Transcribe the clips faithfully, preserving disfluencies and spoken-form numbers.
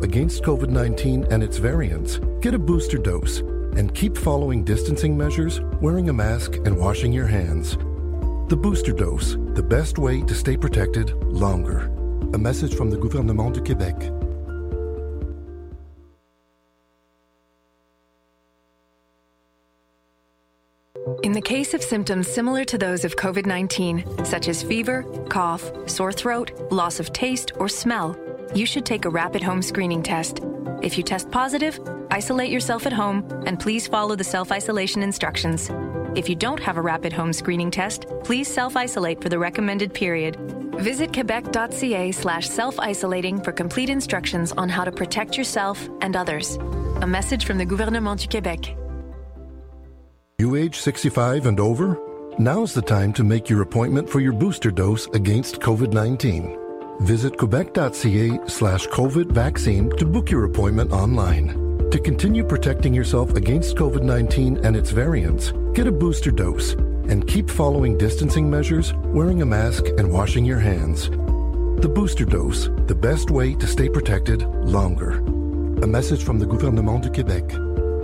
against COVID nineteen and its variants, get a booster dose and keep following distancing measures, wearing a mask, and washing your hands. The booster dose, the best way to stay protected longer. A message from the Gouvernement du Québec. In the case of symptoms similar to those of COVID nineteen, such as fever, cough, sore throat, loss of taste, or smell, you should take a rapid home screening test. If you test positive, isolate yourself at home and please follow the self-isolation instructions. If you don't have a rapid home screening test, please self-isolate for the recommended period. Visit quebec.ca slash self-isolating for complete instructions on how to protect yourself and others. A message from the Gouvernement du Québec. You age sixty-five and over? Now's the time to make your appointment for your booster dose against COVID nineteen. Visit quebec.ca slash COVID vaccine to book your appointment online. To continue protecting yourself against COVID nineteen and its variants, get a booster dose and keep following distancing measures, wearing a mask, and washing your hands. The booster dose, the best way to stay protected longer. A message from the Gouvernement du Québec.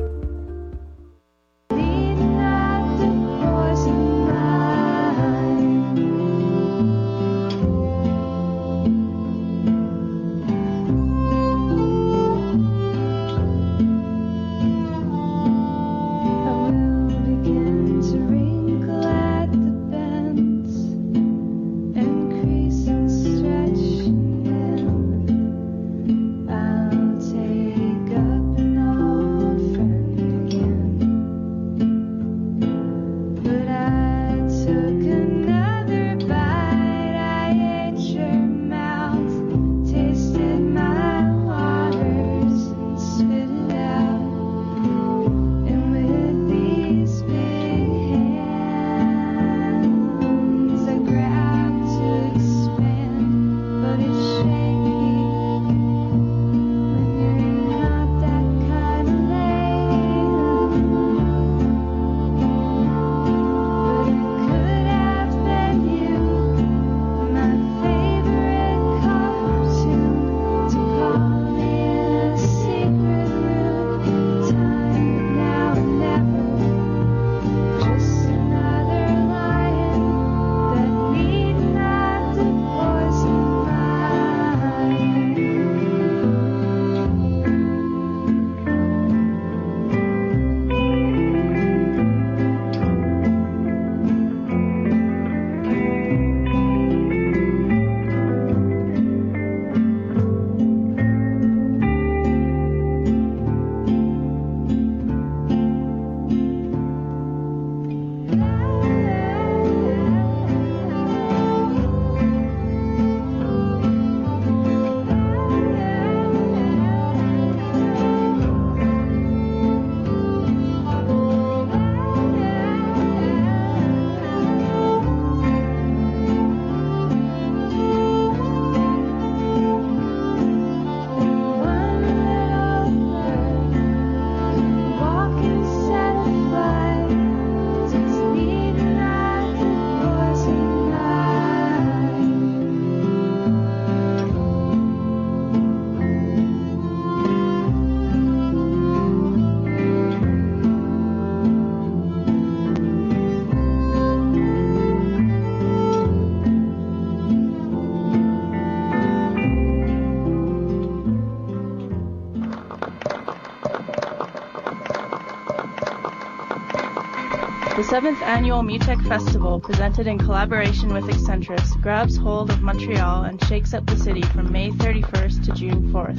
The seventh annual MUTEC Festival, presented in collaboration with Excentris, grabs hold of Montreal and shakes up the city from May thirty-first to June fourth.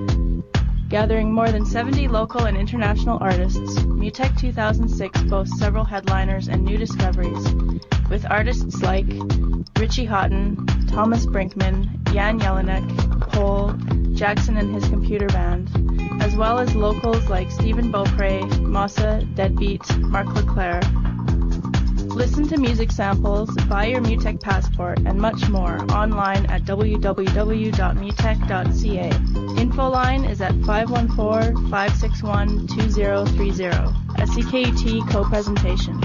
Gathering more than seventy local and international artists, MUTEC two thousand six boasts several headliners and new discoveries, with artists like Richie Houghton, Thomas Brinkman, Jan Jelinek, Pole, Jackson and his computer band, as well as locals like Stephen Beaupre, Mossa, Deadbeat, Mark Leclerc. Listen to music samples, buy your MUTEC passport, and much more online at w w w dot mutec dot c a. Info line is at five one four, five six one, two zero three zero. A C K U T co-presentation.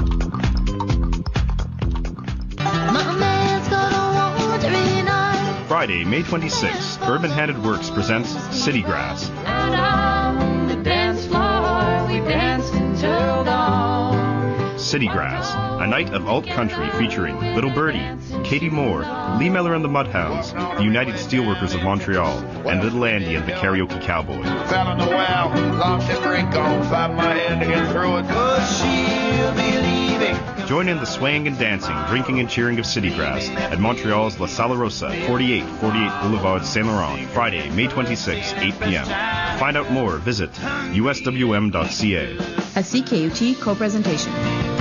Friday, May twenty-sixth, Urban Handed Works presents City Grass. And on the dance floor, we danced until dawn. City Grass, a night of alt country featuring Little Birdie, Katie Moore, Lee Miller and the Mudhounds, the United Steelworkers of Montreal, and Little Andy and the Karaoke Cowboy. Fell in the well, lost his drink on, fight my hand to get through it, cause she'll be leaving. Join in the swaying and dancing, drinking and cheering of City Grass at Montreal's La Sala Rosa, forty-eight forty-eight Boulevard Saint Laurent, Friday, May twenty-sixth, eight p.m. To find out more, visit U S W M dot C A. A C K U T co-presentation.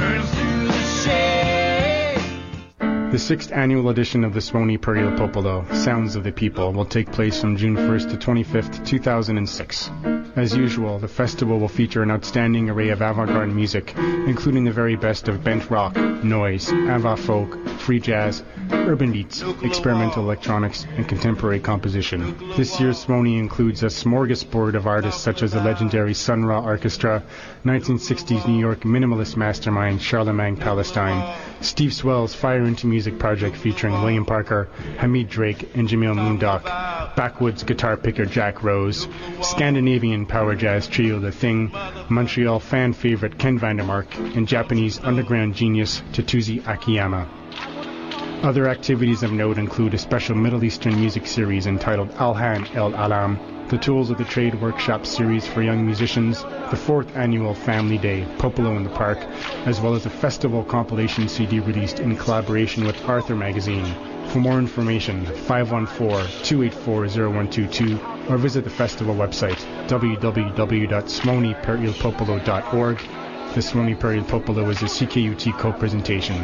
The sixth annual edition of the Smony Période Popolo, Sounds of the People, will take place from June first to twenty-fifth, two thousand six. As usual, the festival will feature an outstanding array of avant-garde music, including the very best of bent rock, noise, avant-folk, free jazz, urban beats, experimental electronics, and contemporary composition. This year's Smony includes a smorgasbord of artists such as the legendary Sun Ra Orchestra, nineteen sixties New York minimalist mastermind Charlemagne Palestine, Steve Swell's Fire Into Music project featuring William Parker, Hamid Drake, and Jamil Moondock, backwoods guitar picker Jack Rose, Scandinavian power jazz trio The Thing, Montreal fan favorite Ken Vandermark, and Japanese underground genius Tatsuji Akiyama. Other activities of note include a special Middle Eastern music series entitled Alhan El Alam, the Tools of the Trade Workshop series for young musicians, the fourth annual Family Day, Popolo in the Park, as well as a festival compilation C D released in collaboration with Arthur Magazine. For more information, five one four, two eight four, zero one two two or visit the festival website, w w w dot smony period popolo dot org. The Smony Période Popolo is a C K U T co-presentation.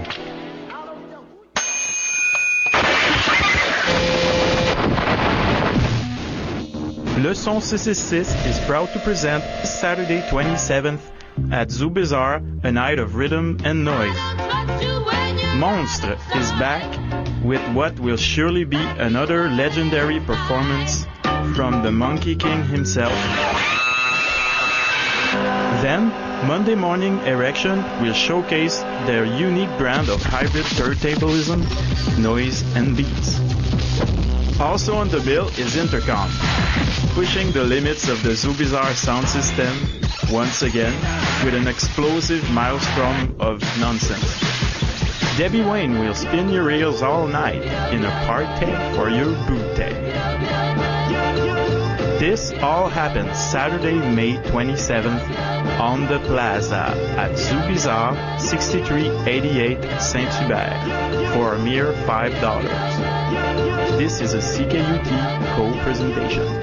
Le Son six six six is proud to present Saturday twenty-seventh at Zoo Bizarre, a night of rhythm and noise. Monstre is back with what will surely be another legendary performance from the Monkey King himself. Then, Monday Morning Erection will showcase their unique brand of hybrid turntablism, noise, and beats. Also on the bill is Intercom, pushing the limits of the Zoo Bizarre sound system once again with an explosive maelstrom of nonsense. Debbie Wayne will spin your reels all night in a party for your booty. This all happens Saturday, May twenty-seventh on the Plaza at Zoo Bizarre, sixty-three eighty-eight Saint-Hubert for a mere five dollars. This is a C K U T co-presentation.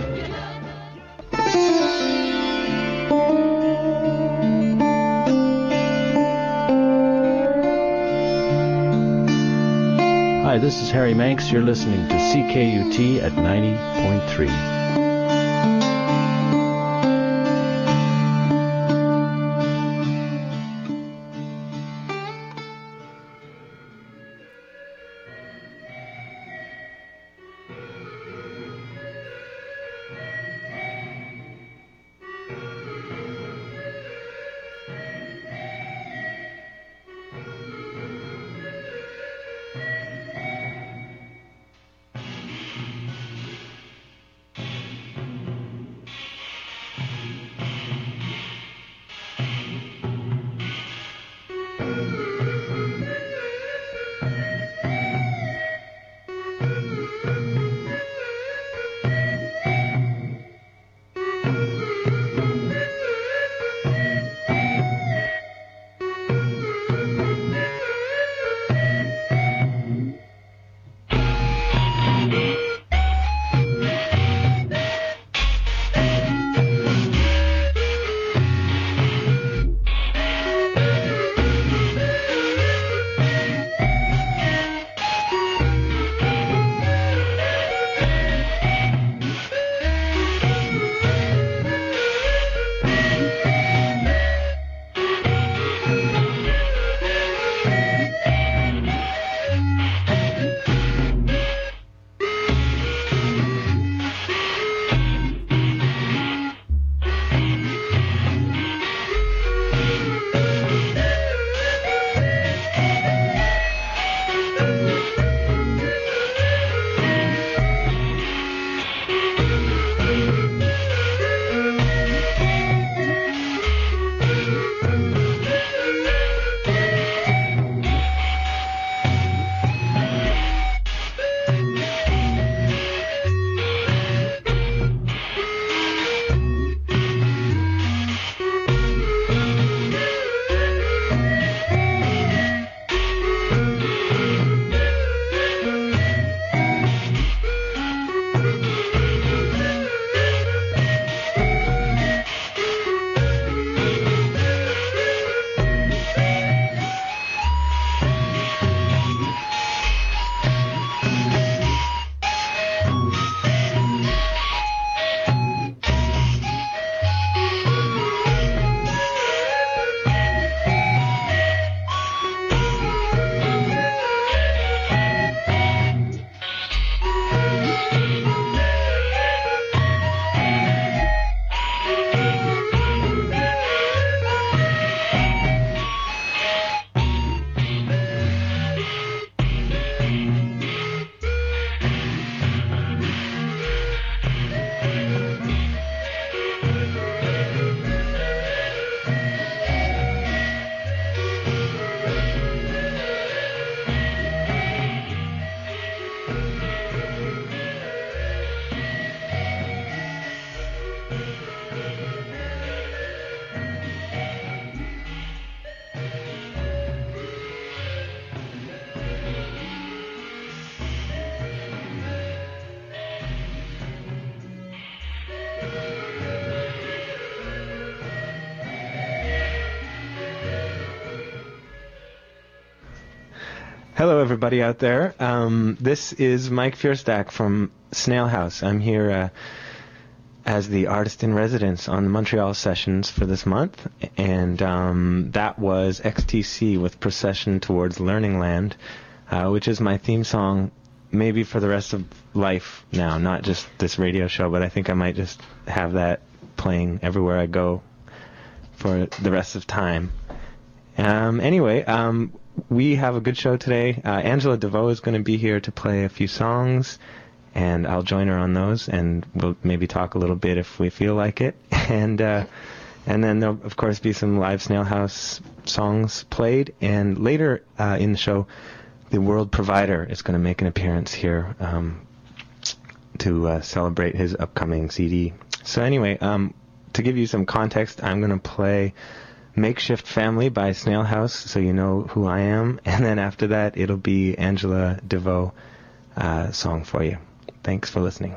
Hi, this is Harry Manx. You're listening to C K U T at ninety point three. Hello, everybody out there. Um, this is Mike Fierstack from Snail House. I'm here uh, as the artist in residence on the Montreal sessions for this month, and um, that was X T C with Procession Towards Learning Land, uh, which is my theme song maybe for the rest of life now, not just this radio show, but I think I might just have that playing everywhere I go for the rest of time. Um, anyway, um, we have a good show today. Uh, Angela DeVoe is going to be here to play a few songs, and I'll join her on those, and we'll maybe talk a little bit if we feel like it. And uh, and then there'll, of course, be some live Snail House songs played, and later uh, in the show, the World Provider is going to make an appearance here um, to uh, celebrate his upcoming C D. So anyway, um, to give you some context, I'm going to play Makeshift Family by Snail House, so you know who I am. And then after that, it'll be Angela DeVoe uh, song for you. Thanks for listening.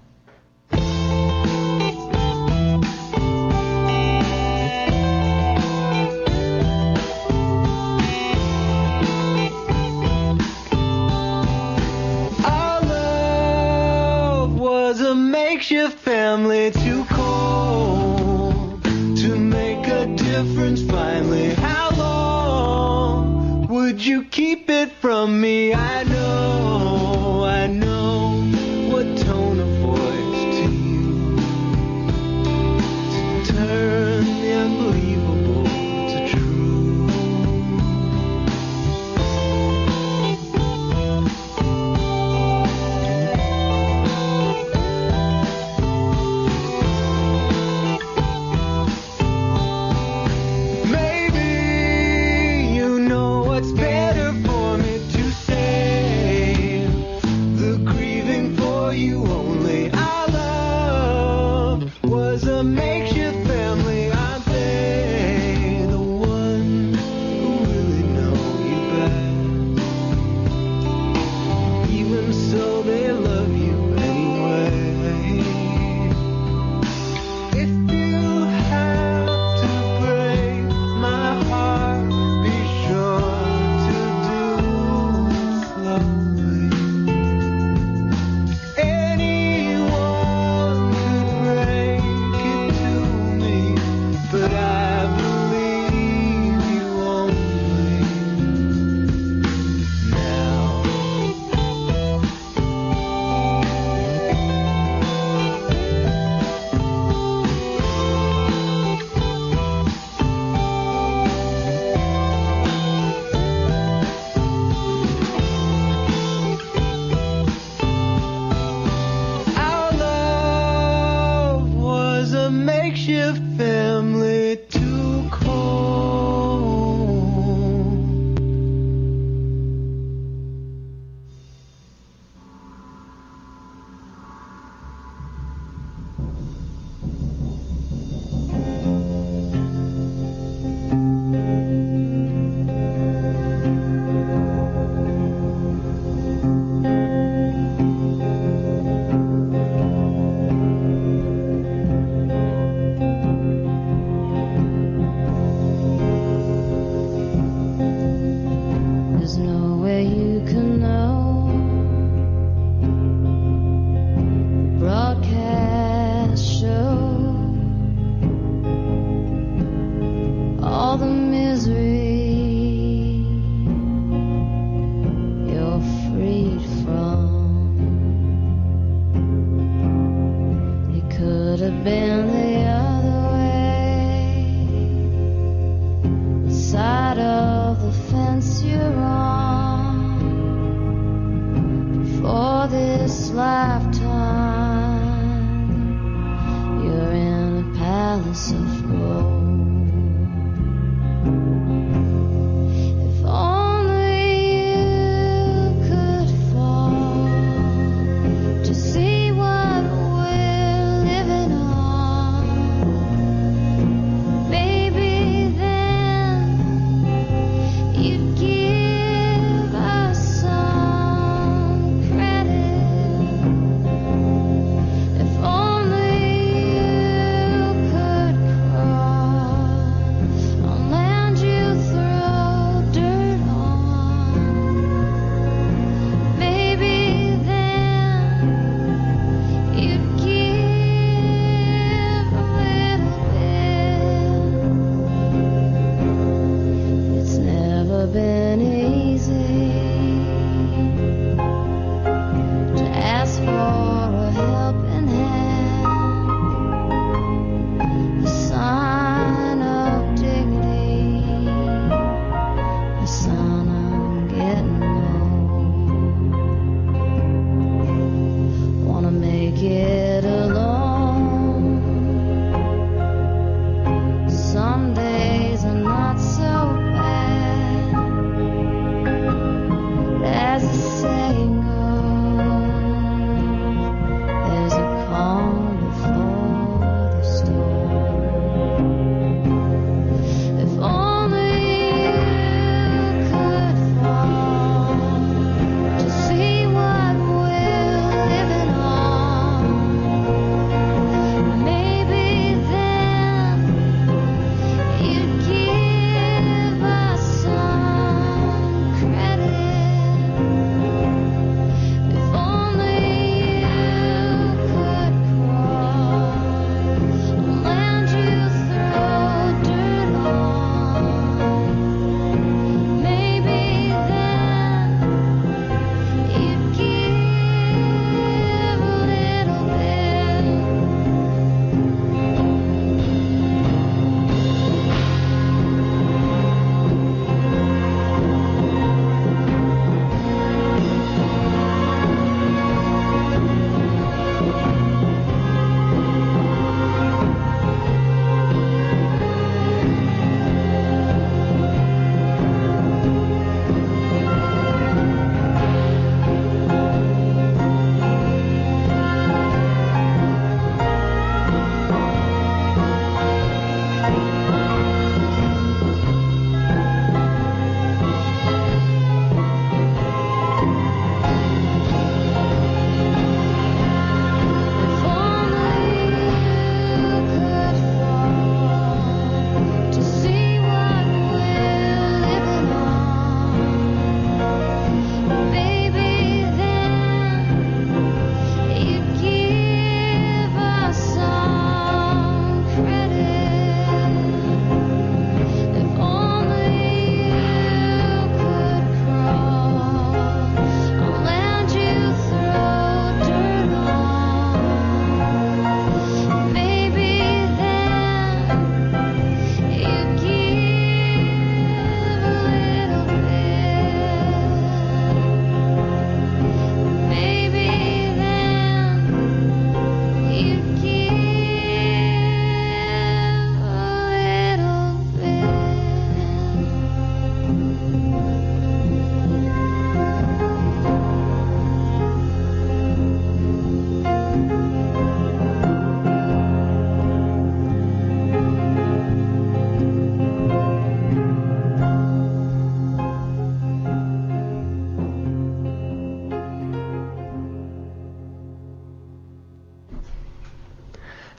Makeshift family, too cold to make a difference finally. How long would you keep it from me? I know, I know what tone of voice to use to turn the unbelievable to true.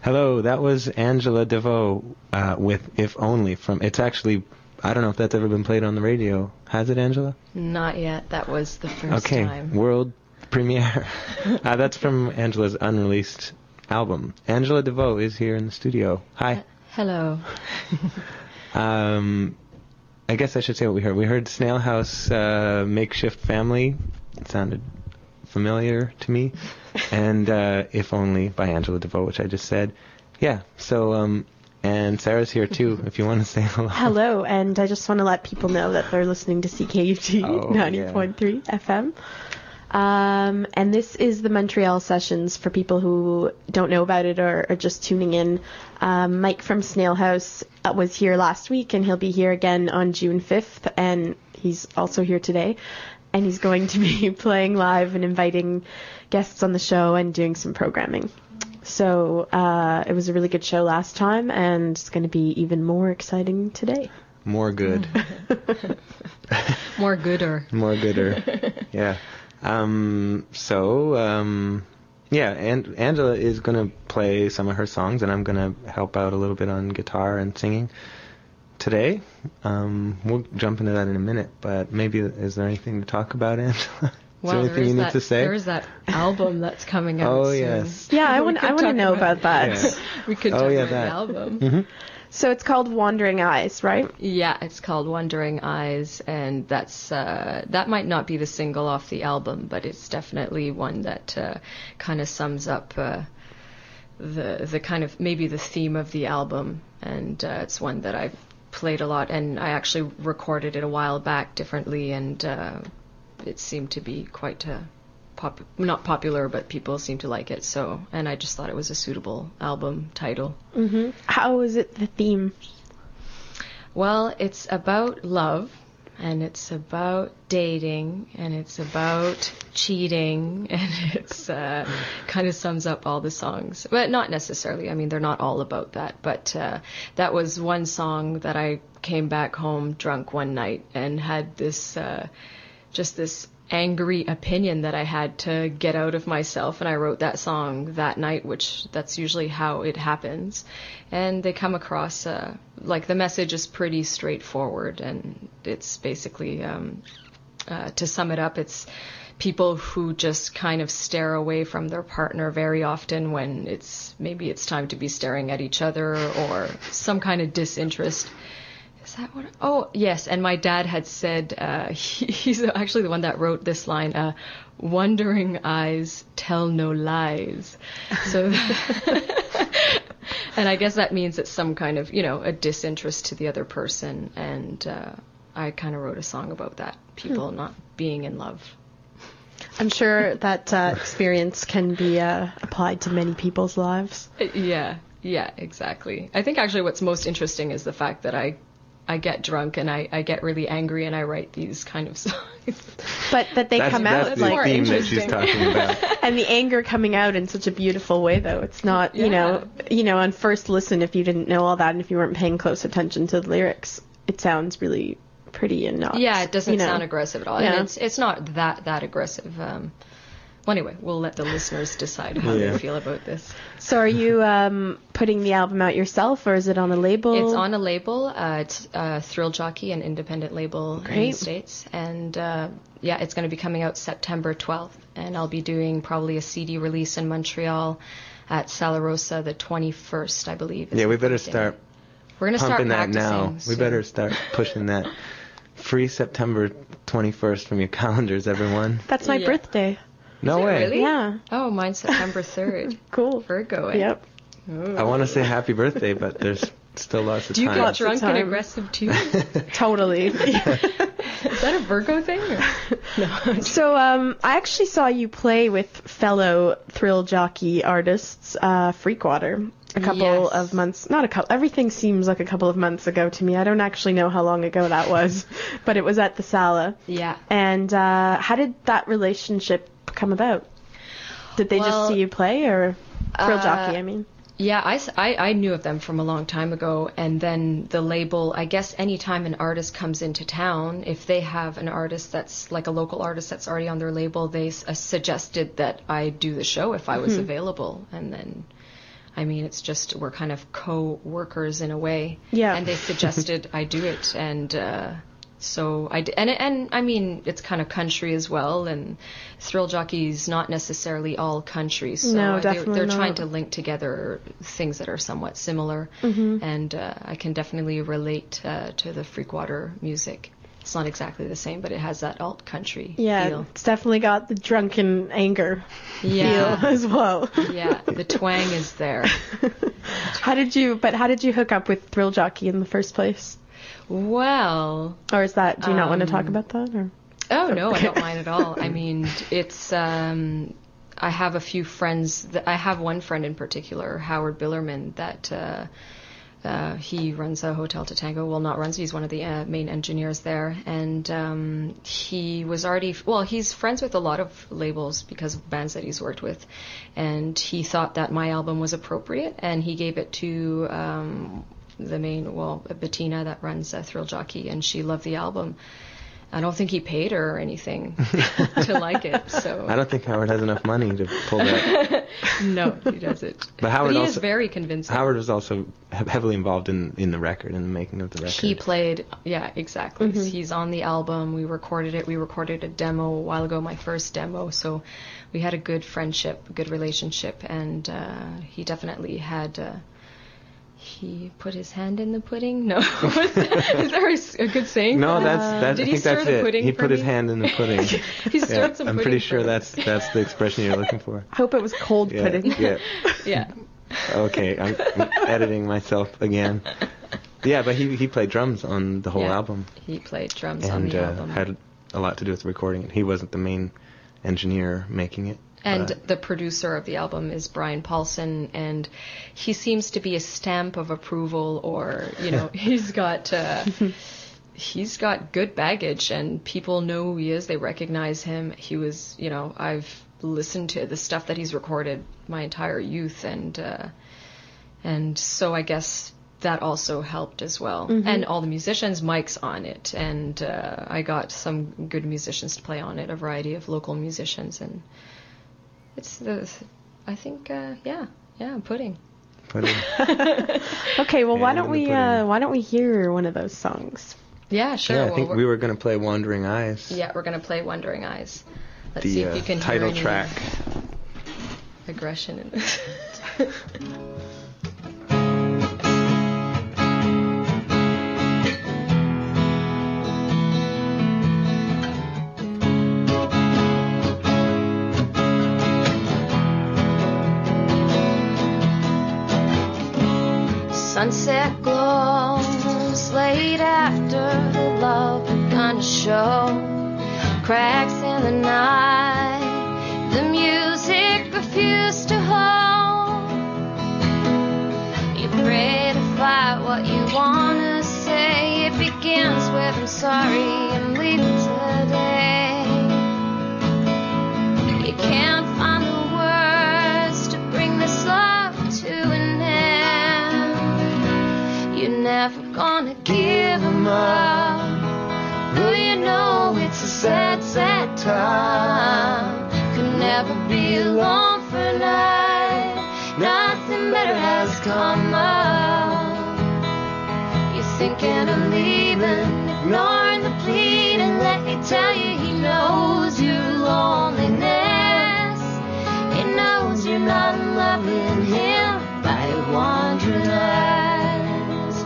Hello, that was Angela DeVoe uh, with If Only from, it's actually, I don't know if that's ever been played on the radio. Has it, Angela? Not yet. That was the first okay. time. Okay, world premiere. uh, that's from Angela's unreleased album. Angela DeVoe is here in the studio. Hi. Uh, hello. um, I guess I should say what we heard. We heard Snail House uh, Makeshift Family. It sounded familiar to me. And uh, If Only by Angela DeVoe, which I just said. Yeah, so, um, and Sarah's here too, if you want to say hello. Hello, and I just want to let people know that they're listening to C K U T oh, ninety point three yeah. F M. Um, and this is the Montreal Sessions for people who don't know about it or are just tuning in. Um, Mike from Snail House uh, was here last week, and he'll be here again on June fifth, and he's also here today. And he's going to be playing live and inviting guests on the show and doing some programming. So uh, it was a really good show last time, and it's going to be even more exciting today. More good. More gooder. More gooder. Yeah. Um, so, um, yeah, and Angela is going to play some of her songs, and I'm going to help out a little bit on guitar and singing today. Um, we'll jump into that in a minute, but maybe, is there anything to talk about, Angela? Is well, there anything you need that, to say? There's that album that's coming out oh, soon. yes. Yeah, I want I want to know about, about that. Yeah. We could oh, talk yeah, about that. the album. Mm-hmm. So it's called Wandering Eyes, right? Yeah, it's called Wandering Eyes, and that's uh, that might not be the single off the album, but it's definitely one that uh, kind of sums up uh, the the kind of maybe the theme of the album, and uh, it's one that I've played a lot, and I actually recorded it a while back differently, and uh, it seemed to be quite uh, pop not popular, but people seem to like it. So, and I just thought it was a suitable album title. Mm-hmm. How is it the theme? Well, it's about love, and it's about dating, and it's about cheating, and it's uh, kind of sums up all the songs. But not necessarily. I mean, they're not all about that. But uh, that was one song that I came back home drunk one night and had this, uh, just this angry opinion that I had to get out of myself, and I wrote that song that night, which that's usually how it happens. And they come across, uh, like the message is pretty straightforward, and it's basically, um, uh, to sum it up, it's people who just kind of stare away from their partner very often when it's, maybe it's time to be staring at each other, or some kind of disinterest. Is that what? Oh, yes. And my dad had said, uh, he, he's actually the one that wrote this line, uh, wandering eyes tell no lies. So, and I guess that means it's some kind of, you know, a disinterest to the other person. And uh, I kind of wrote a song about that, people hmm. not being in love. I'm sure that uh, experience can be uh, applied to many people's lives. Yeah, yeah, exactly. I think actually what's most interesting is the fact that I I get drunk and I, I get really angry and I write these kind of songs. But that they that's, come that's out the like theme that she's talking about. And the anger coming out in such a beautiful way, though. It's not, you yeah. know, you know, on first listen, if you didn't know all that and if you weren't paying close attention to the lyrics, it sounds really pretty and not. Yeah, it doesn't you know, sound aggressive at all. Yeah. And it's it's not that that aggressive. Um, well, anyway, we'll let the listeners decide how yeah. they feel about this. So are you um, putting the album out yourself, or is it on a label? It's on a label. Uh, it's uh, Thrill Jockey, an independent label Great. in the States. And, uh, yeah, it's going to be coming out September twelfth. And I'll be doing probably a C D release in Montreal at Sala Rosa the twenty-first, I believe. Yeah, we better start We're gonna pumping start that now. soon. We better start pushing that. Free September twenty-first from your calendars, everyone. That's my yeah. birthday. No Is way. It really? Yeah. Oh, mine's September third. Cool. Virgo. Eh? Yep. Ooh. I want to say happy birthday, but there's still lots of Do you time. get drunk and aggressive too? Totally. Is that a Virgo thing? Or? No. So um, I actually saw you play with fellow Thrill Jockey artists, uh, Freakwater, a couple yes. of months. Not a couple. Everything seems like a couple of months ago to me. I don't actually know how long ago that was, but it was at the Sala. Yeah. And uh, how did that relationship come about? Did they well, just see you play, or Thrill uh, Jockey, I mean? Yeah, I, I, I knew of them from a long time ago, and then the label, I guess anytime an artist comes into town, if they have an artist that's like a local artist that's already on their label, they uh, suggested that I do the show if I was mm-hmm. available, and then I mean, it's just we're kind of co-workers in a way. Yeah. And they suggested I do it, and uh, so I d- and and I mean, it's kind of country as well, and Thrill Jockey's not necessarily all country, so no, they're, definitely they're not. trying to link together things that are somewhat similar, mm-hmm. and uh, I can definitely relate uh, to the Freakwater music. It's not exactly the same, but it has that alt country yeah, feel. It's definitely got the drunken anger Yeah. feel as well. Yeah, the twang is there. How did you? But how did you hook up with Thrill Jockey in the first place? Well, or is that? Do you not um, want to talk about that? Or? Oh no, I don't mind at all. I mean, it's. Um, I have a few friends. That, I have one friend in particular, Howard Billerman, that. Uh, Uh, he runs a Hotel Tatango. Well, not runs. He's one of the uh, main engineers there, and um, he was already. Well, he's friends with a lot of labels because of bands that he's worked with, and he thought that my album was appropriate, and he gave it to um, the main. Well, Bettina that runs uh, Thrill Jockey, and she loved the album. I don't think he paid her or anything to like it. So I don't think Howard has enough money to pull that. No, he doesn't. But Howard but he also, is very convincing. Howard was also heavily involved in, in the record, in the making of the record. He played, yeah, exactly. Mm-hmm. He's on the album. We recorded it. We recorded a demo a while ago, my first demo. So we had a good friendship, a good relationship, and uh, he definitely had. Uh, He put his hand in the pudding? No. Is there a, a good saying? No, for that's that? that's. Did I he think stir that's the it. pudding He for put me? his hand in the pudding. He stirred yeah, some I'm pudding pretty for sure me. that's that's the expression you're looking for. Hope it was cold Yeah, pudding. yeah. Yeah. Okay, I'm, I'm editing myself again. Yeah, but he he played drums on the whole Yeah, album. He played drums and, on the uh, album. had a lot to do with recording it. He wasn't the main engineer making it. And but the producer of the album is Brian Paulson, and he seems to be a stamp of approval, or, you know, he's got uh, he's got good baggage, and people know who he is. They recognize him. He was, you know, I've listened to the stuff that he's recorded my entire youth, and uh, and so I guess that also helped as well. Mm-hmm. And all the musicians, Mike's on it, and uh, I got some good musicians to play on it, a variety of local musicians, and it's the, I think, uh, yeah, yeah, pudding. Pudding. Okay, well, why Hand don't in the we pudding. uh, why don't we hear one of those songs? Yeah, sure. Yeah, I well, think we're- we were going to play Wandering Eyes. Yeah, we're gonna play Wandering Eyes. Let's the see if uh, you can title hear any track. aggression in this. Sunset glows late after the love begun to show. Cracks in the night, the music refused to hold. You pray to find what you wanna say. It begins with I'm sorry, I'm leaving today. You can't find the words to bring this love to an end. You're never gonna give them up. Well, you know it's a sad, sad time. Could never be alone for a night. Nothing better has come up. You're thinking of leaving, ignoring the pleading. Let me tell you, he knows your loneliness. He knows you're not in love with him by your wandering eyes.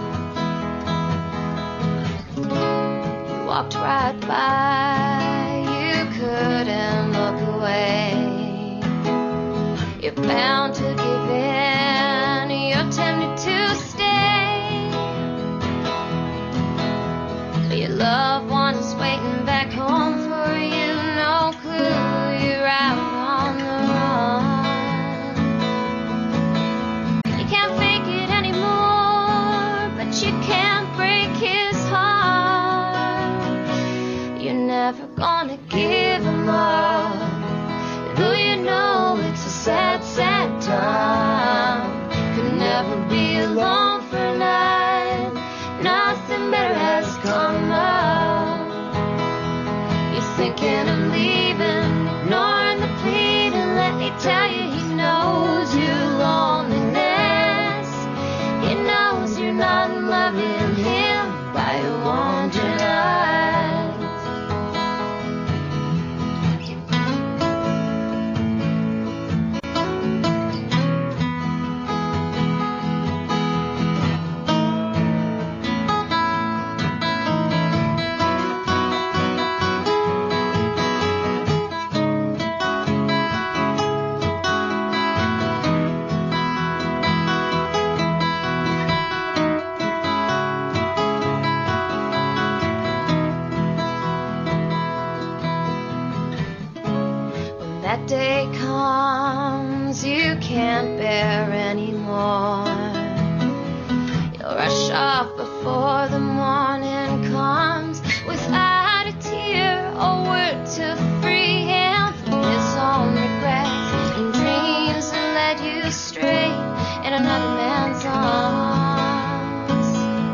You walked right by, you couldn't look away. You're bound to give in, you're tempted to stay. But your loved one is waiting back home for you. No clue, you're out on the run. You can't fake it anymore, but you can't break his heart. You're never gonna give him up. Though you know it's a sad, sad time. Could never be alone for a night. Nothing better has come up. You're thinking of leaving, ignoring the pleading. Let me tell you, he knows your loneliness. you're not loving him by your wandering eyes. That day comes, you can't bear anymore. You'll rush off before the morning comes, without a tear or word to free him from his own regrets and dreams that led you astray in another man's arms.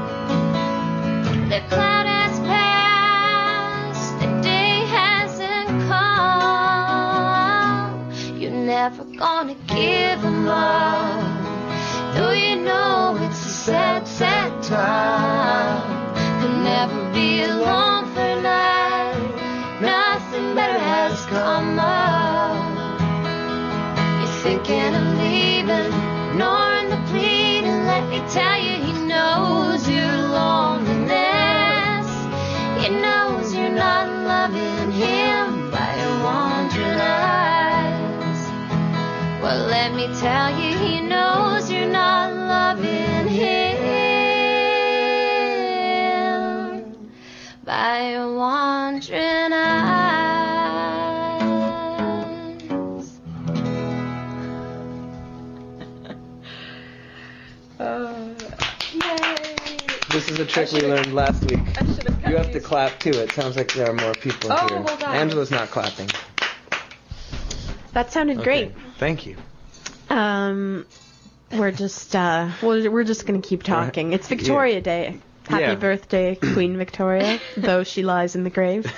The cloud has passed, the day hasn't come. You're never gonna give him up, though you know it's a sad, sad time. Could never be alone for life, nothing better has come up. You're thinking of leaving, ignoring the pleading. Let me tell you, he knows your loneliness. He knows you're not loving him by your wandering eyes. Well, let me tell you, he knows you're not loving him by your wandering eyes. Uh, yay! This is a trick we learned last week. I should have You have to clap too. It sounds like there are more people Oh, here. hold on. Angela's not clapping. That sounded Okay. great. Thank you. Um, we're just uh, we're, we're just gonna keep talking. It's Victoria Yeah. Day. Happy Yeah. birthday, Queen Victoria, though she lies in the grave.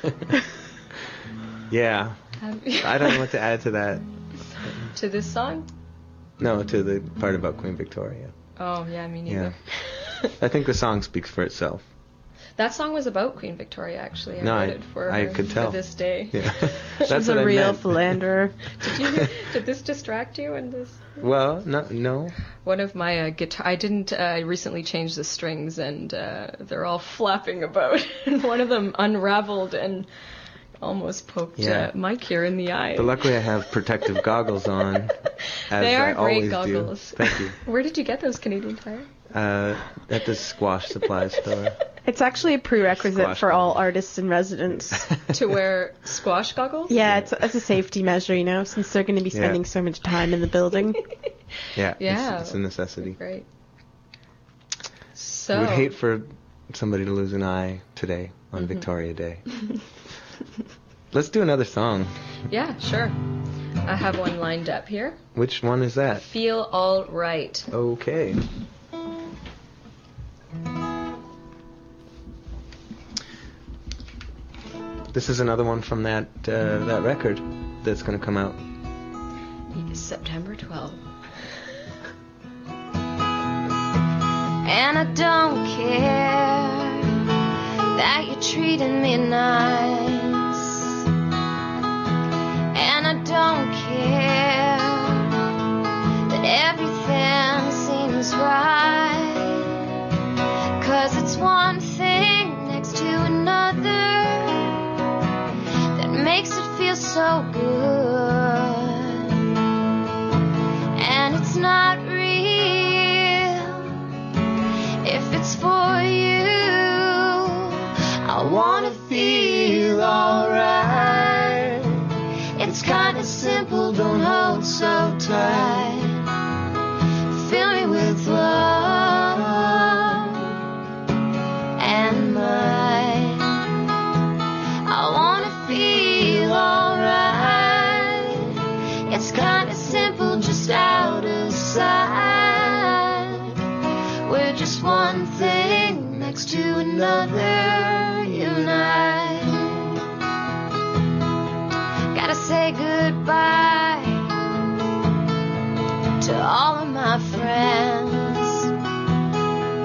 Yeah. I don't know what to add to that. To this song? No, to the part about Queen Victoria. Oh, yeah, me Yeah. neither. I think the song speaks for itself. That song was about Queen Victoria, actually. I No, wrote I- it for I her could tell. for this day. Yeah. She's That's a what I real meant. philanderer. Did you? Did this distract you? In this? Well, no, no. One of my uh, guitar. I didn't. Uh, I recently changed the strings, and uh, they're all flapping about. And one of them unraveled and almost poked Yeah. uh, Mike here in the eye. But luckily I have protective goggles on, as They are I great always goggles. do. Thank you. Where did you get those, Canadian Tire? Uh, at the squash supply store. It's actually a prerequisite Squash for all artists in residence. To wear squash goggles? Yeah, it's, it's a safety measure, you know, since they're going to be Yeah. spending so much time in the building. Yeah, Yeah. It's, it's a necessity. Great. So. Would hate for somebody to lose an eye today on Mhm. Victoria Day. Let's do another song. Yeah, sure. I have one lined up here. Which one is that? Feel All Right. Okay. This is another one from that uh, that record that's going to come out. September twelfth. And I don't care that you're treating me nice. And I don't care that everything seems right. 'Cause it's one thing next to another that makes it feel so good. And it's not real if it's for you. I wanna feel alright. It's kinda simple, don't hold so tight. Fill me with love and mine. I wanna feel alright. It's kinda simple, just out of sight. We're just one thing next to another, you and I. Gotta say goodbye to all of my friends.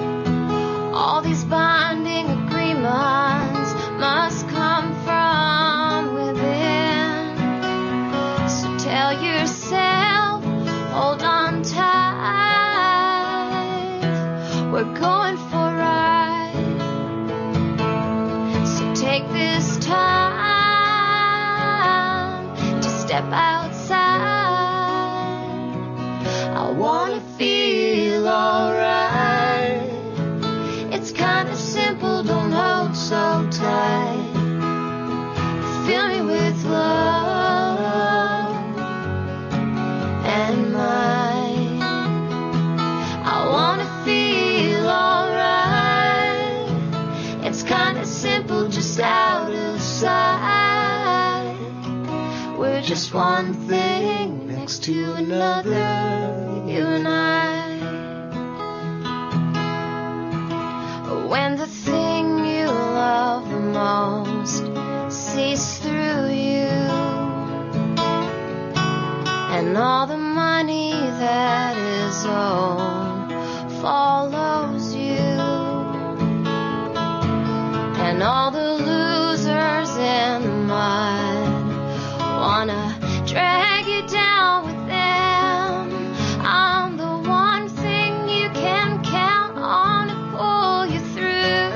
we're going for a ride. So take this time to step outside. I wanna feel alright. It's kinda simple, don't hold so tight. Fill me with love and mine. I wanna feel alright. It's kinda simple, just out of sight. We're just one thing next to another, you and I. When the thing you love the most sees through you, and all the money that is owed follows you, and all the losers in the mud wanna drag you down with them. I'm the one thing you can count on to pull you through.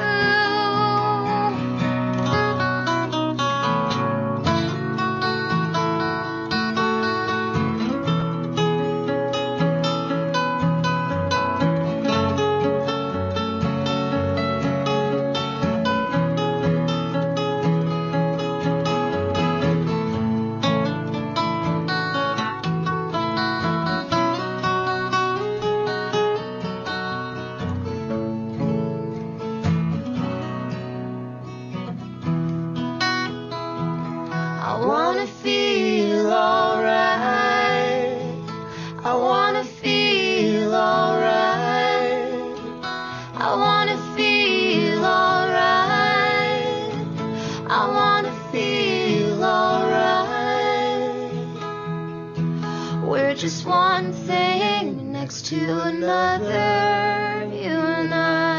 I wanna feel alright. I wanna feel alright. I wanna feel alright. I wanna feel alright. We're just one thing next to another, you and I.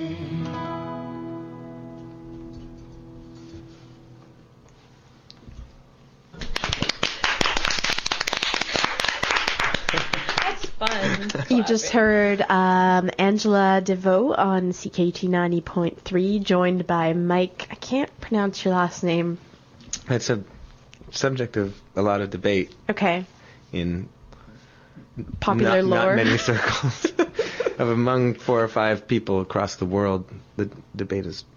Fun. You just heard um, Angela DeVoe on C K U T ninety point three, joined by Mike. I can't pronounce your last name. It's a subject of a lot of debate Okay. in Popular not, lore. not many circles. Of among four or five people across the world, the debate is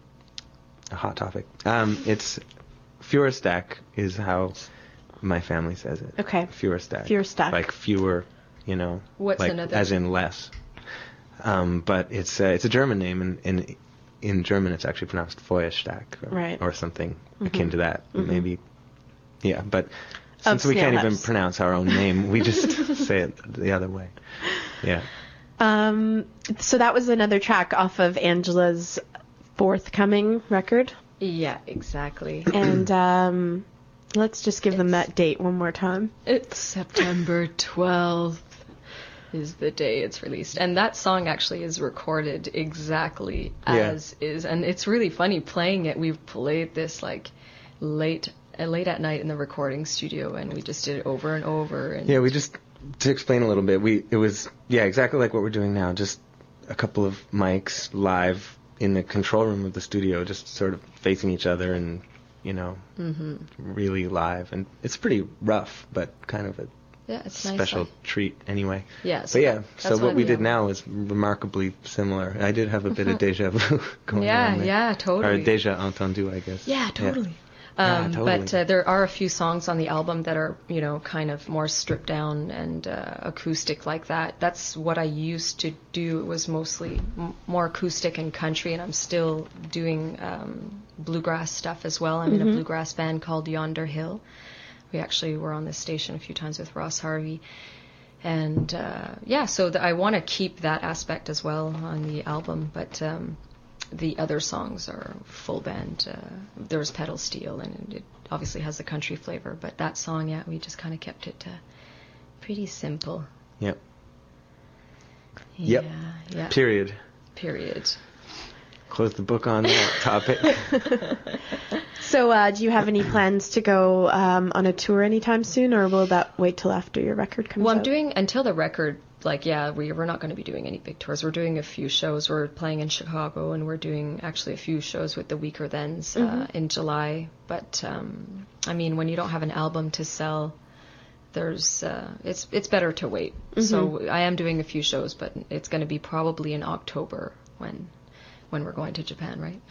a hot topic. Um, it's Feuerstack is how my family says it. Okay. Feuerstack. Feuerstack. Like fewer, you know. What's like, another? As in less. Um, but it's uh, it's a German name, and, and in German it's actually pronounced Feuerstack, or, Right. or something Mhm. akin to that. Mhm. Maybe. Yeah, but since we can't even Snailhouse. pronounce our own name, we just say it the other way. Yeah. Um, so that was another track off of Angela's forthcoming record. Yeah, exactly. And um, let's just give them that date one more time. It's September twelfth is the day it's released. And that song actually is recorded exactly Yeah. as is. And it's really funny playing it. We've played this like late uh, late at night in the recording studio, and we just did it over and over. And Yeah, we just, to explain a little bit, we it was, yeah, exactly like what we're doing now, just a couple of mics live in the control room of the studio, just sort of facing each other and, you know, Mhm. really live. And it's pretty rough, but kind of a Yeah, it's nice, special like- treat anyway. Yeah, so but yeah, that- so that's what one we of did the- now is remarkably similar. I did have a bit Mhm. of deja vu going Yeah, on there. yeah, totally. Or déjà entendu, I guess. Yeah, totally. Yeah, Um, totally. But uh, there are a few songs on the album that are, you know, kind of more stripped down and uh, acoustic like that. That's what I used to do. It was mostly m- more acoustic and country, and I'm still doing um, bluegrass stuff as well. I'm in Mhm. a bluegrass band called Yonder Hill. We actually were on this station a few times with Ross Harvey. And uh, yeah, so th- I want to keep that aspect as well on the album, but um, the other songs are full band. Uh, there's pedal steel, and it obviously has the country flavor, but that song, yeah, we just kind of kept it uh, pretty simple. Yep. Yeah, Yep. yeah. Period. Period. Close the book on that topic. So uh, do you have any plans to go um, on a tour anytime soon, or will that wait till after your record comes Well, out? I'm doing, until the record like, yeah, we, we're not going to be doing any big tours. We're doing a few shows. We're playing in Chicago, and we're doing actually a few shows with the Weaker Thens uh, Mhm. in July. But, um, I mean, when you don't have an album to sell, there's uh, it's it's better to wait. Mhm. So I am doing a few shows, but it's going to be probably in October when when we're going to Japan, right?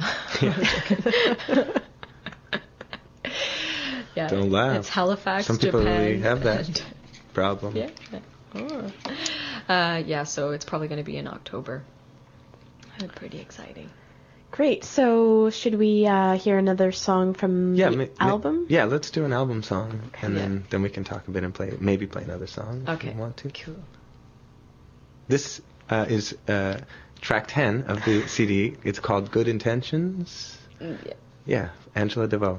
Yeah, Don't laugh. It's Halifax, Some people Japan. really have that and- problem. Yeah. Oh. Uh, yeah, so it's probably going to be in October. Pretty exciting. Great. So should we uh, hear another song from Yeah, the ma- ma- album? yeah, let's do an album song, and Yeah. then then we can talk a bit and play maybe play another song if Okay. you want to. Cool. This uh, is uh, track ten of the C D. It's called Good Intentions. Yeah. Yeah, Angela DeVoe.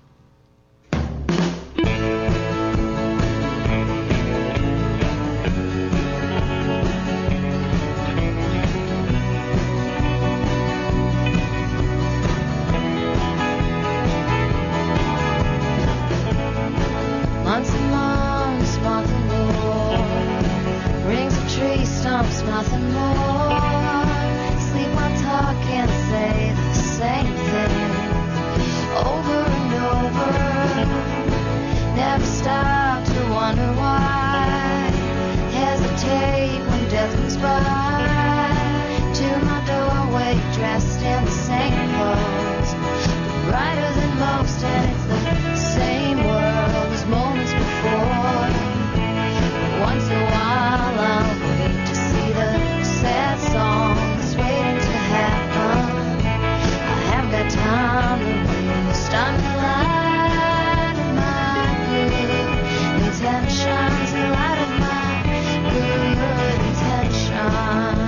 Months and months, nothing more. Rings of tree stumps, nothing more. Sleep while talking, say the same thing over and over. Never stop to wonder why. Hesitate when death comes by. To my doorway, dressed in the same clothes, but brighter than most, and it's the same world as moments before. Once in a while I'll wait to see the sad song that's waiting to happen. I haven't got time to waste. I'm the light of my good intentions, the light of my good intentions.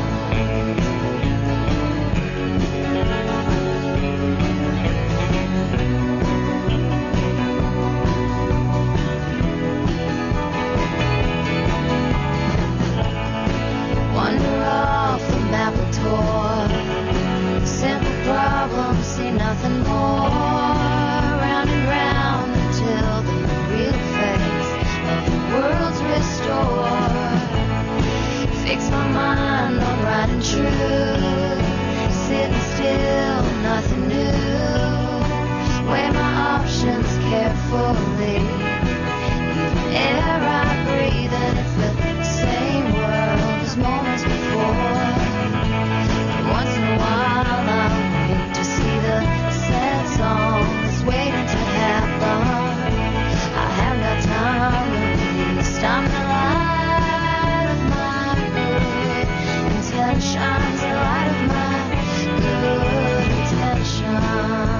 Wander off the map of toy. Simple problems, see nothing more. Round and round until the real face of the world's restored. Fix my mind on right and true. Sitting still, nothing new. Weigh my options carefully. Even air I breathe, and it's the same world as moments before. Once in a while I'll wait to see the sad song that's waiting to happen. I haven't got time to waste. I'm the light of my good intentions, the light of my good intentions.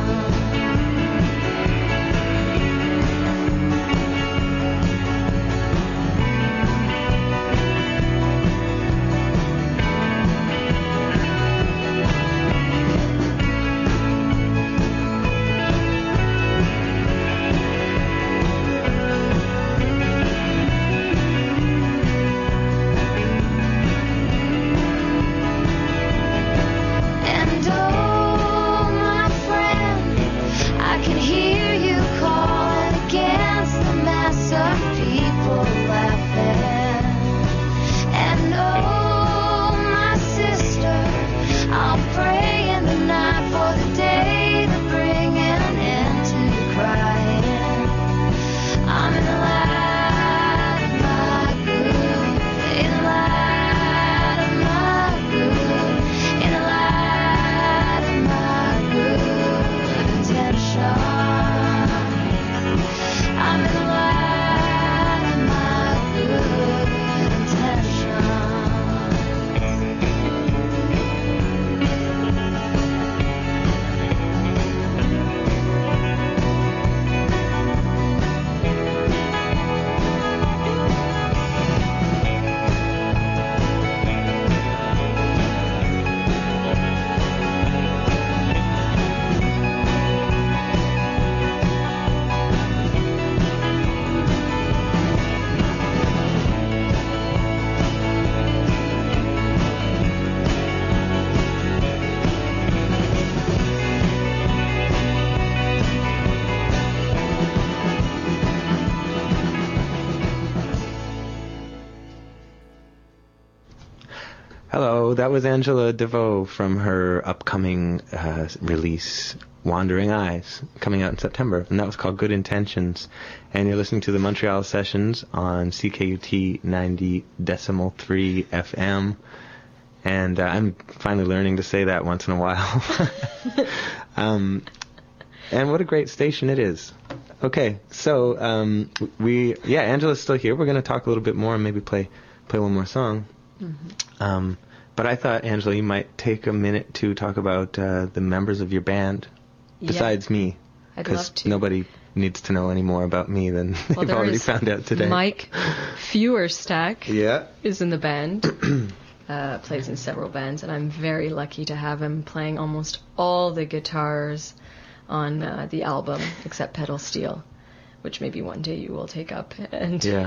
So that was Angela DeVoe from her upcoming uh, release, Wandering Eyes, coming out in September, and that was called Good Intentions. And you're listening to the Montreal Sessions on C K U T ninety decimal three F M. And uh, I'm finally learning to say that once in a while. um, and what a great station it is. Okay, so um, we, yeah, Angela's still here. We're going to talk a little bit more and maybe play play one more song. Mm-hmm. Um, but I thought, Angela, you might take a minute to talk about uh, the members of your band, besides yeah, me. I'd love to. Nobody needs to know any more about me than well, they've already found out today. Mike Feuerstack yeah. is in the band. Uh, plays in several bands, and I'm very lucky to have him playing almost all the guitars on uh, the album, except pedal steel, which maybe one day you will take up, and yeah.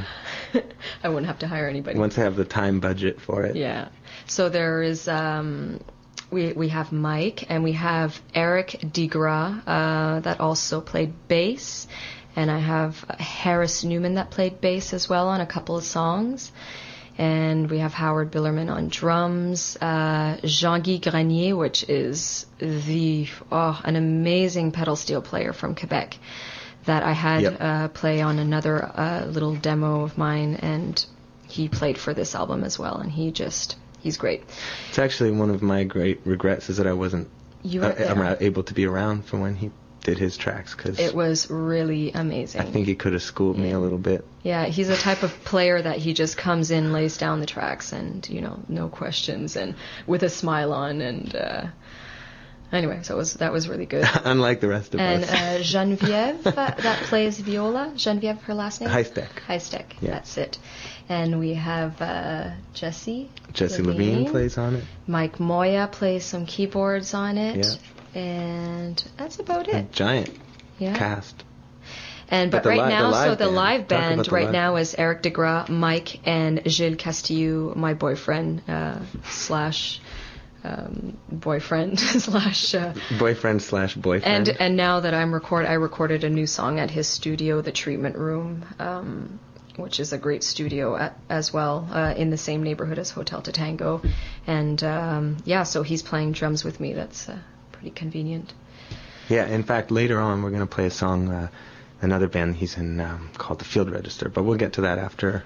I wouldn't have to hire anybody. Once I have the time budget for it. Yeah. So there is, um, we we have Mike, and we have Eric Digras, uh, that also played bass, and I have Harris Newman that played bass as well on a couple of songs. And we have Howard Billerman on drums, uh, Jean-Guy Granier, which is the oh, an amazing pedal steel player from Quebec that I had yep. uh, play on another uh, little demo of mine, and he played for this album as well, and he just, he's great. It's actually one of my great regrets is that I wasn't you were uh, able to be around for when he did his tracks, because it was really amazing. I think he could have schooled yeah. me a little bit. Yeah, he's a type of player that he just comes in, lays down the tracks, and you know, no questions, and with a smile on, and uh, anyway, so it was that was really good. Unlike the rest of and, us. And uh, Geneviève uh, that plays viola. Geneviève, her last name. Heistek. Heistek. Yeah. That's it. And we have uh, Jesse. Jesse Levine. Levine plays on it. Mike Moya plays some keyboards on it. Yeah. And that's about it. A giant yeah. cast. And but, but right li- now, the so the band. live Talk band the right live. now is Eric Digras, Mike, and Gilles Castillo, my boyfriend uh, slash um, boyfriend slash uh, boyfriend slash boyfriend. And and now that I'm record, I recorded a new song at his studio, The Treatment Room, um, which is a great studio at, as well, uh, in the same neighborhood as Hotel Tatango. And um, yeah, so he's playing drums with me. That's uh, pretty convenient. Yeah, in fact, later on we're going to play a song, uh, another band he's in um, called The Field Register, but we'll get to that after.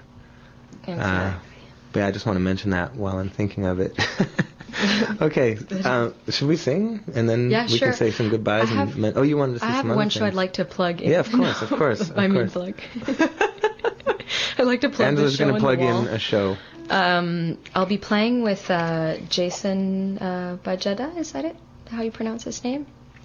Uh, but yeah, I just want to mention that while I'm thinking of it. Okay, uh, should we sing? And then yeah, we sure. can say some goodbyes. Have, and men- oh, you wanted to say I have some other one things. show I'd like to plug in. Yeah, of course, of course. Of I mean course. plug. I'd like to plug Angela's the show going to plug in, in a show. Um, I'll be playing with uh, Jason uh, Bajeda. Is that it? How you pronounce his name?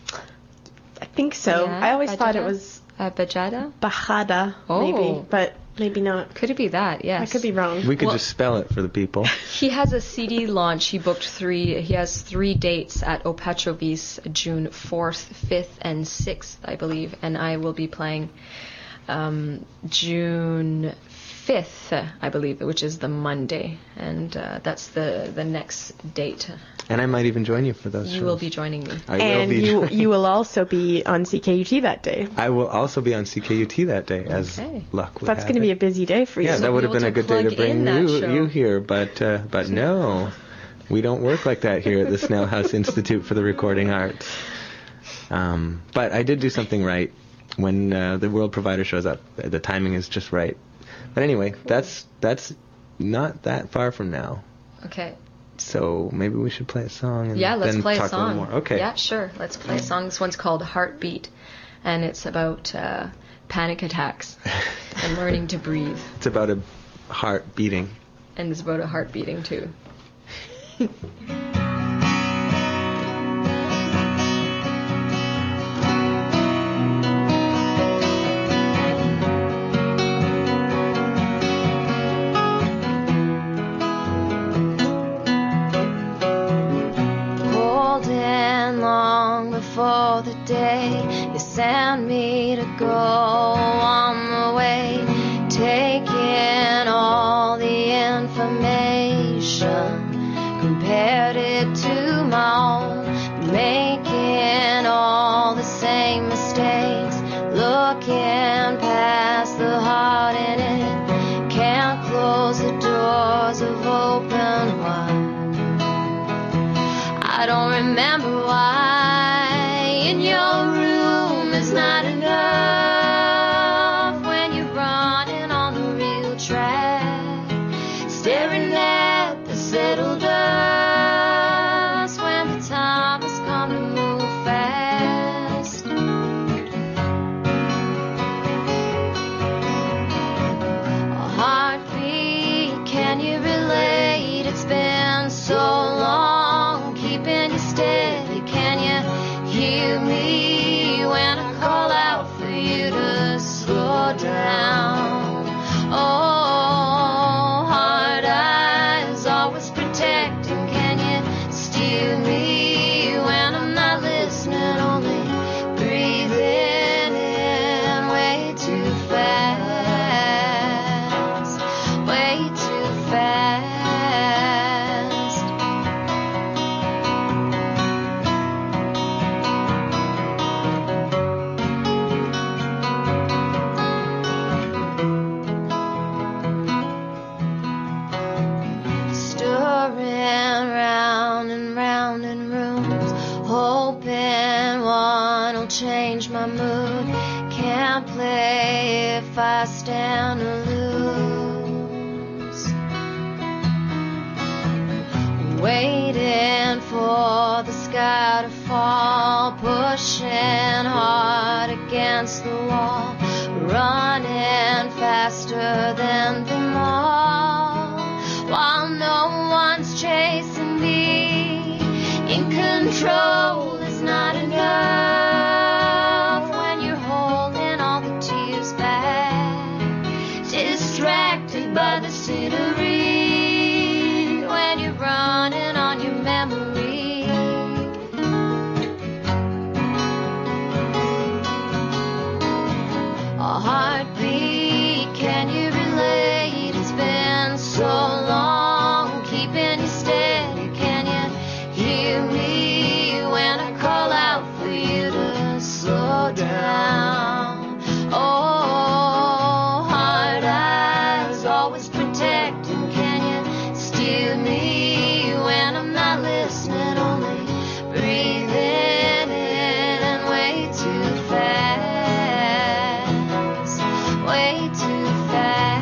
I think so. Yeah, I always Bajeda? thought it was uh, Bajada. Bajada, oh. maybe, but maybe not. Could it be that? Yes. I could be wrong. We could well, just spell it for the people. He has a C D launch. He booked three. He has three dates at Opatrovis, June fourth, fifth, and sixth, I believe. And I will be playing um, June fifth, I believe, which is the Monday, and uh, that's the the next date. And I might even join you for those You shows. will be joining me. I and will be you joining. you will also be on C K U T that day. I will also be on C K U T that day, as okay. luck would That's have going to it. be a busy day for you. Yeah, So that would have be been a able good to day to plug bring in that you show. you here, but uh, but no, we don't work like that here at the Snail House Institute for the Recording Arts. Um, but I did do something right when uh, the World Provider shows up. The timing is just right. But anyway, that's that's not that far from now. Okay. So maybe we should play a song and Yeah, let's then play talk a a little song. more. Okay. Yeah, sure. Let's play a song. This one's called Heartbeat, and it's about uh, panic attacks and learning to breathe. It's about a heart beating. And it's about a heart beating, too. For the day you send me to go on the way, taking all the information, compared it to my own, making all the same mistakes, looking past the heart in it, can't close the doors of open wide. I don't remember why. In your room is not enough when you're running on the real track, staring at the settled dust when the time has come to move fast. A heartbeat, can you relate? It's been so long, keeping you steady. Can you hear me when I call out for you to slow down? Oh, hard eyes, always protecting. Can you steer me when I'm not listening? Only breathing in way too fast, way too fast. Stirring round and round in rooms, hoping one will change my mood. Can't play if I stand or lose. Waiting for the sky to fall, pushing hard against the wall, running faster than them all, while no one's chasing me. In control is not enough when you're holding all the tears back, distracted by the scenery when you're running on your memory. A heartbeat, can you relate? It's been so long, keeping you steady. Can you hear me when I call out for you to slow down? Oh, hard eyes, always protecting. Can you steer me when I'm not listening? Only breathing in way too fast, way too fast.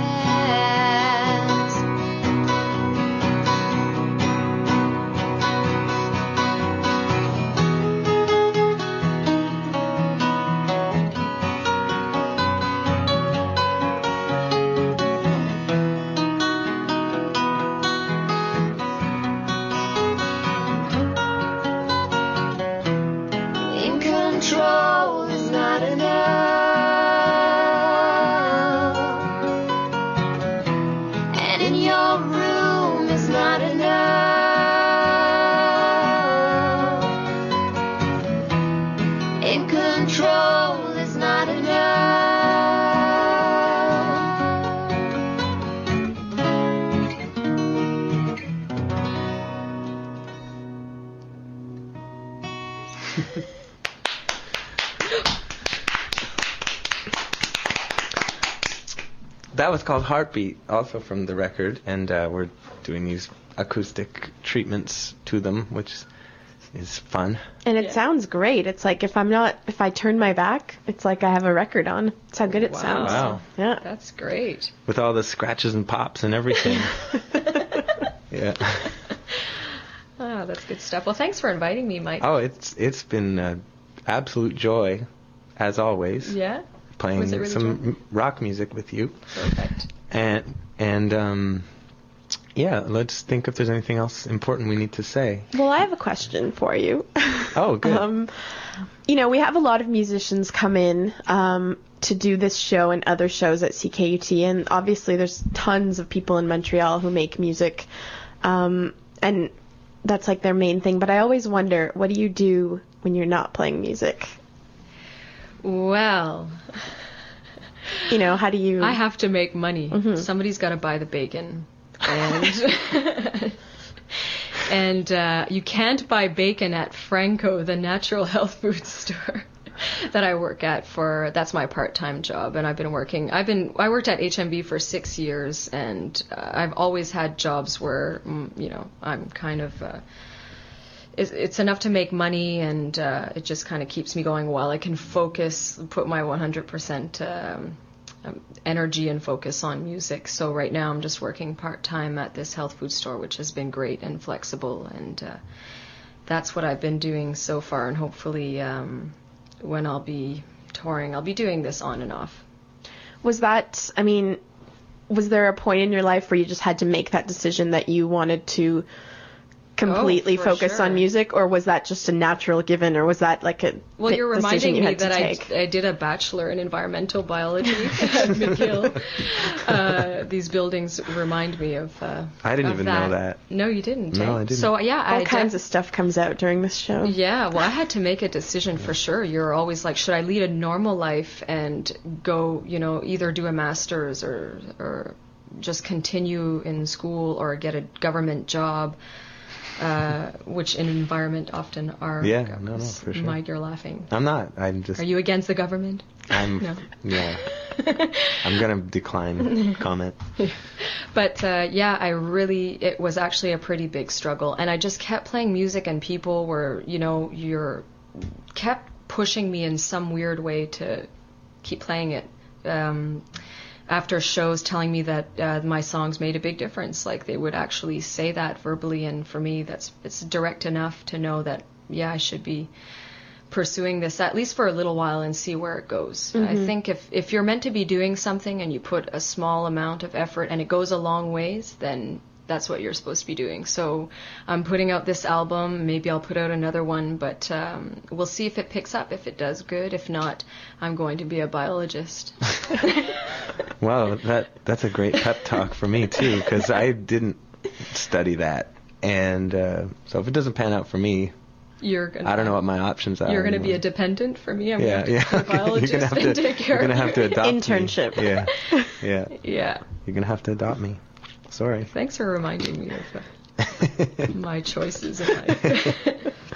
In control is not enough, and in your room is not enough. In control is not enough. That was called Heartbeat, also from the record, and uh, we're doing these acoustic treatments to them, which is fun. And it sounds great. It's like if I'm not, if I turn my back, it's like I have a record on. That's how good it Wow. sounds. Wow. Yeah. That's great. With all the scratches and pops and everything. Yeah. Oh, that's good stuff. Well, thanks for inviting me, Mike. Oh, it's it's been an absolute joy, as always. Yeah? Playing Was it really some joy? m- rock music with you. Perfect. And and um, yeah, let's think if there's anything else important we need to say. Well, I have a question for you. Oh, good. Um, you know, we have a lot of musicians come in um, to do this show and other shows at C K U T, and obviously there's tons of people in Montreal who make music, um, and that's like their main thing. But I always wonder, what do you do when you're not playing music? Well, you know, how do you... I have to make money. Mm-hmm. Somebody's got to buy the bacon. And and uh, you can't buy bacon at Franco, the natural health food store that I work at for, that's my part-time job. And I've been working, I've been, I worked at H M B for six years, and uh, I've always had jobs where, mm, you know, I'm kind of... Uh, it's, it's enough to make money, and uh, it just kind of keeps me going while I can focus, put my one hundred percent um, um, energy and focus on music. So right now I'm just working part-time at this health food store, which has been great and flexible, and uh, that's what I've been doing so far, and hopefully um, when I'll be touring, I'll be doing this on and off. Was that, I mean, was there a point in your life where you just had to make that decision that you wanted to completely oh, focus sure. on music, or was that just a natural given, or was that like a well th- you're reminding you me had that I, I did a bachelor in environmental biology at McGill. Uh, these buildings remind me of uh, I didn't of even that. know that. No, you didn't. No, eh? I didn't. So yeah, all I kinds def- of stuff comes out during this show. Yeah, well, I had to make a decision for sure. You're always like, should I lead a normal life and go, you know, either do a master's or or just continue in school or get a government job, uh, which in environment often are. Yeah, no, no, for sure. Mike, you're laughing. I'm not. I'm just. Are you against the government? I'm. No. Yeah. I'm gonna decline comment. But uh, yeah, I really, it was actually a pretty big struggle, and I just kept playing music, and people were, you know, you're kept pushing me in some weird way to keep playing it. Um, after shows, telling me that uh, my songs made a big difference, like they would actually say that verbally, and for me, that's it's direct enough to know that yeah, I should be pursuing this at least for a little while and see where it goes. Mm-hmm. I think if if you're meant to be doing something and you put a small amount of effort and it goes a long ways, then that's what you're supposed to be doing. So I'm putting out this album. Maybe I'll put out another one, but um, we'll see if it picks up. If it does, good. If not, I'm going to be a biologist. Wow, that that's a great pep talk for me too, because I didn't study that, and uh, so if it doesn't pan out for me, You're gonna, I don't know what my options are. You're going to be a dependent for me. I'm yeah, going to yeah. be a biologist you're gonna have and to, take care You're going to have to adopt internship. Me. Yeah, yeah. Yeah. You're going to have to adopt me. Sorry. Thanks for reminding me of uh, my choices in life.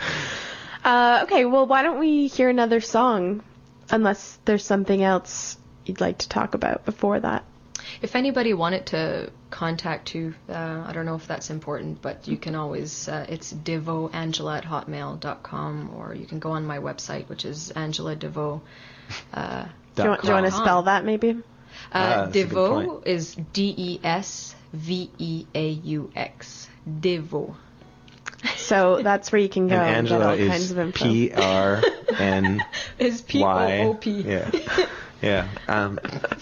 uh, okay, well, why don't we hear another song, unless there's something else you'd like to talk about before that. If anybody wanted to contact you, uh, I don't know if that's important, but you can always, uh, it's devoangela at hotmail dot com, or you can go on my website, which is angela deveau dot com. Uh, do, you want, do you want to spell that, maybe? Uh, ah, Deveau is D E S V E A U X. Deveau. So that's where you can go and, and Angela get all kinds of is info. P R N Is P O O P. Yeah. Yeah. Um,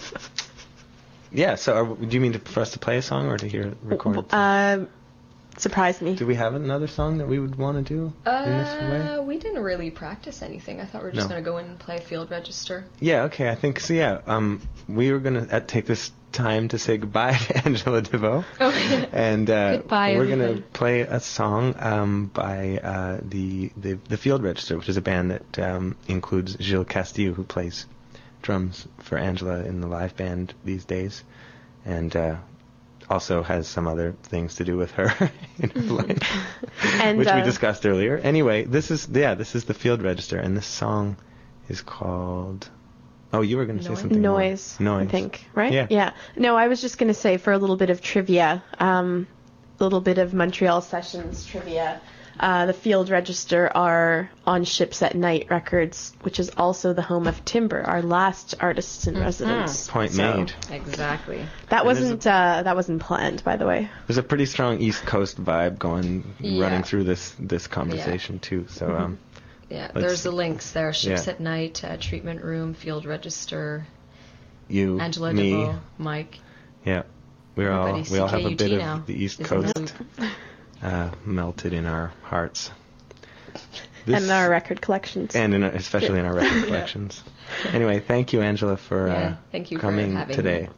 yeah, so are, do you mean to, for us to play a song or to hear it recorded? Uh, surprise me. Do we have another song that we would want to do Uh, in this way? we didn't really practice anything. I thought we were just No. going to go in and play Field Register. Yeah, okay, I think so, yeah. Um, we were going to uh, take this time to say goodbye to Angela Deveau. Okay. And uh, Goodbye, we're going to everybody. play a song um, by uh, the, the the Field Register, which is a band that um, includes Gilles Castillo, who plays drums for Angela in the live band these days, and uh, also has some other things to do with her in her life, And, which we uh, discussed earlier. Anyway, this is yeah, this is the Field Register, and this song is called. Oh, you were going to say something more. Noise, Noise, I think, right? Yeah. Yeah. No, I was just going to say, for a little bit of trivia, um, a little bit of Montreal Sessions trivia. Uh, the Field Register are on Ships at Night Records, which is also the home of Timber, our last artists in residence. Point So made. Exactly. That And there's wasn't uh, that wasn't planned, by the way. There's a pretty strong East Coast vibe going, Yeah. running through this this conversation too. So, um, Yeah, Let's- there's the links there. Ships yeah. at Night, uh, Treatment Room, Field Register, you, Angela me, Deveau, Mike. yeah, we're all Everybody, we all have a C K U T bit now of the East is in the Coast uh, melted in our hearts. And in our record collections. and in our, especially in our record collections. Anyway, thank you, Angela, for Yeah, uh, thank you for coming having today.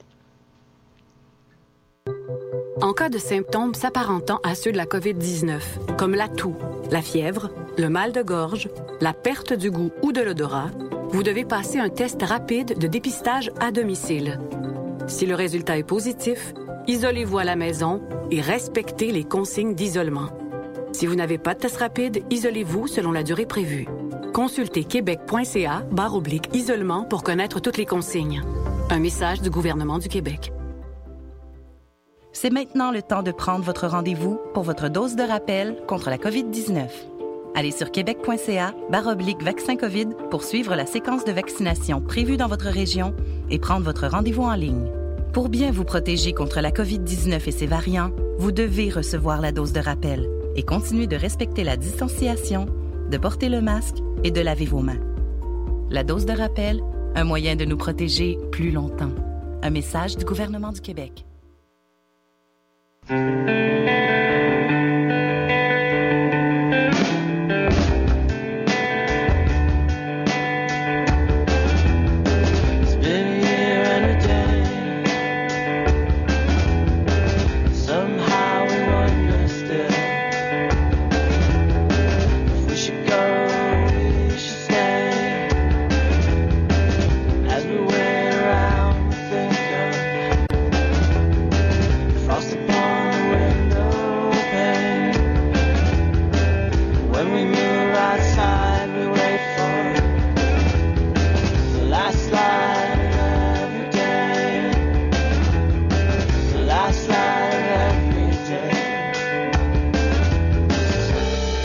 En cas de symptômes s'apparentant à ceux de la covid dix-neuf, comme la toux, la fièvre, le mal de gorge, la perte du goût ou de l'odorat, vous devez passer un test rapide de dépistage à domicile. Si le résultat est positif, isolez-vous à la maison et respectez les consignes d'isolement. Si vous n'avez pas de test rapide, isolez-vous selon la durée prévue. Consultez québec.ca barre oblique isolement pour connaître toutes les consignes. Un message du gouvernement du Québec. C'est maintenant le temps de prendre votre rendez-vous pour votre dose de rappel contre la covid dix-neuf. Allez sur québec.ca barre oblique vaccin COVID pour suivre la séquence de vaccination prévue dans votre région et prendre votre rendez-vous en ligne. Pour bien vous protéger contre la covid dix-neuf et ses variants, vous devez recevoir la dose de rappel et continuer de respecter la distanciation, de porter le masque et de laver vos mains. La dose de rappel, un moyen de nous protéger plus longtemps. Un message du gouvernement du Québec. When we meet